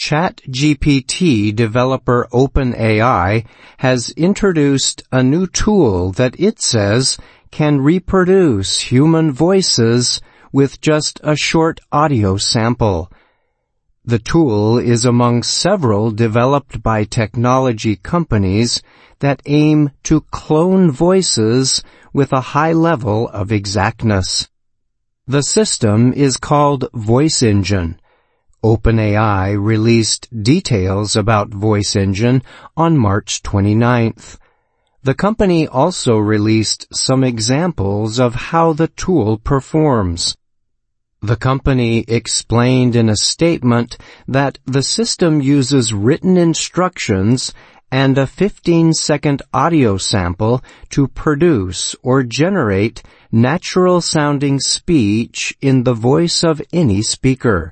ChatGPT developer OpenAI has introduced a new tool that it says can reproduce human voices with just a short audio sample. The tool is among several developed by technology companies that aim to clone voices with a high level of exactness. The system is called Voice Engine. OpenAI released details about Voice Engine on March 29th. The company also released some examples of how the tool performs. The company explained in a statement that the system uses written instructions and a 15-second audio sample to produce or generate natural-sounding speech in the voice of any speaker.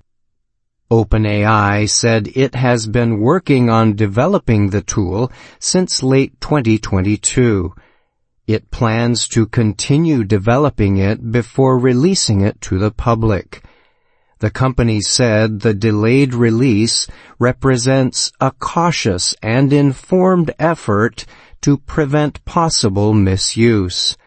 OpenAI said it has been working on developing the tool since late 2022. It plans to continue developing it before releasing it to the public. The company said the delayed release represents a cautious and informed effort to prevent possible misuse.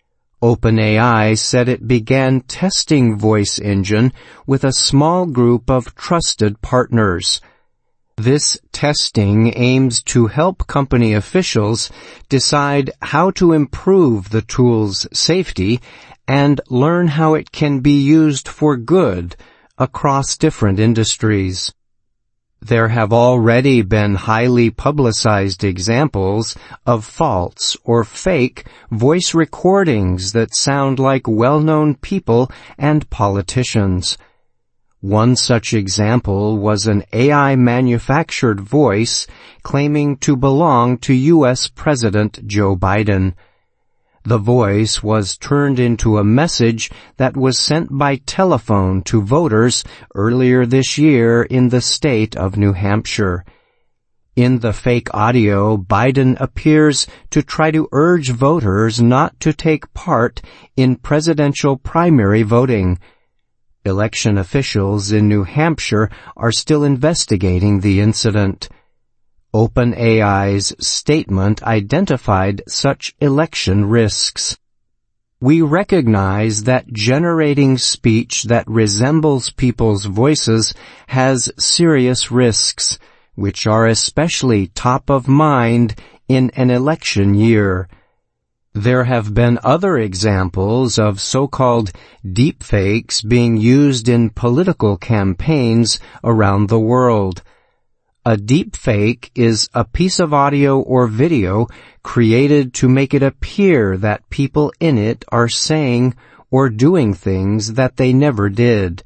OpenAI said it began testing Voice Engine with a small group of trusted partners. This testing aims to help company officials decide how to improve the tool's safety and learn how it can be used for good across different industries. There have already been highly publicized examples of false or fake voice recordings that sound like well-known people and politicians. One such example was an AI-manufactured voice claiming to belong to U.S. President Joe Biden. The voice was turned into a message that was sent by telephone to voters earlier this year in the state of New Hampshire. In the fake audio, Biden appears to try to urge voters not to take part in presidential primary voting. Election officials in New Hampshire are still investigating the incident. OpenAI's statement identified such election risks. We recognize that generating speech that resembles people's voices has serious risks, which are especially top of mind in an election year. There have been other examples of so-called deepfakes being used in political campaigns around the world. A deepfake is a piece of audio or video created to make it appear that people in it are saying or doing things that they never did.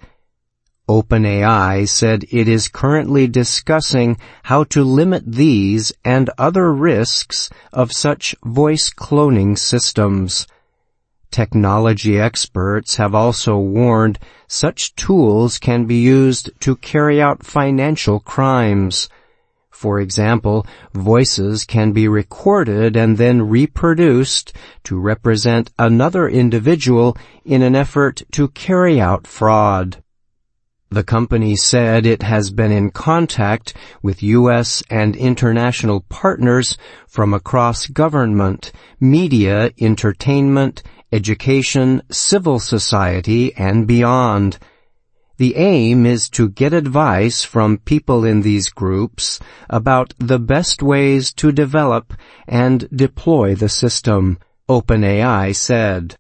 OpenAI said it is currently discussing how to limit these and other risks of such voice cloning systems. Technology experts have also warned such tools can be used to carry out financial crimes. For example, voices can be recorded and then reproduced to represent another individual in an effort to carry out fraud. The company said it has been in contact with U.S. and international partners from across government, media, entertainment, education, civil society, and beyond. The aim is to get advice from people in these groups about the best ways to develop and deploy the system, OpenAI said.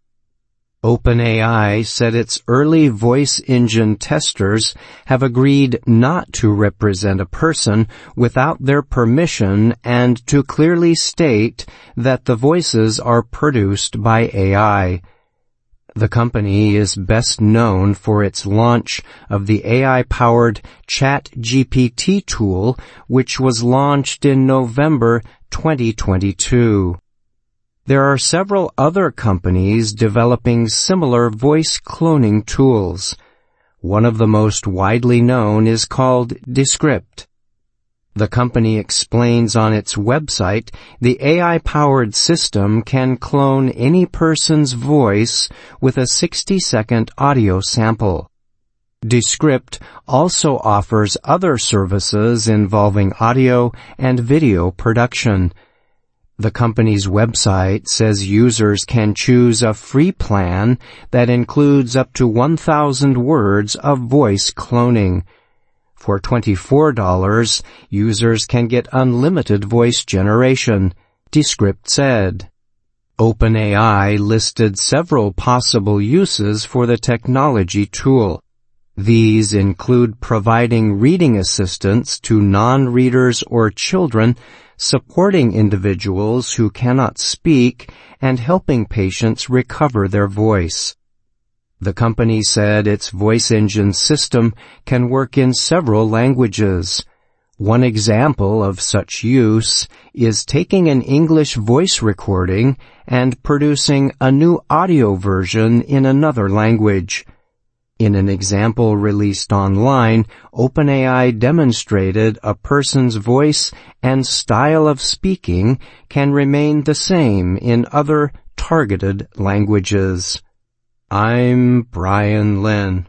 OpenAI said its early voice engine testers have agreed not to represent a person without their permission and to clearly state that the voices are produced by AI. The company is best known for its launch of the AI-powered ChatGPT tool, which was launched in November 2022. There are several other companies developing similar voice cloning tools. One of the most widely known is called Descript. The company explains on its website the AI-powered system can clone any person's voice with a 60-second audio sample. Descript also offers other services involving audio and video production. The company's website says users can choose a free plan that includes up to 1,000 words of voice cloning. For $24, users can get unlimited voice generation, Descript said. OpenAI listed several possible uses for the technology tool. These include providing reading assistance to non-readers or children, supporting individuals who cannot speak, and helping patients recover their voice. The company said its voice engine system can work in several languages. One example of such use is taking an English voice recording and producing a new audio version in another language. In an example released online, OpenAI demonstrated a person's voice and style of speaking can remain the same in other targeted languages. I'm Brian Lynn.